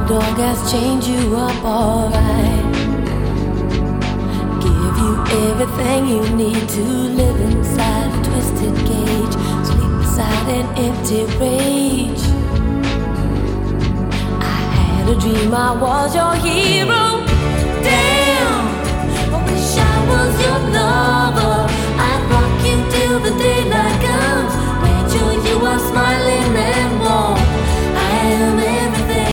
dog has chained you up alright. Give you everything you need to live inside a twisted cage, sleep beside an empty rage. I had a dream I was your hero.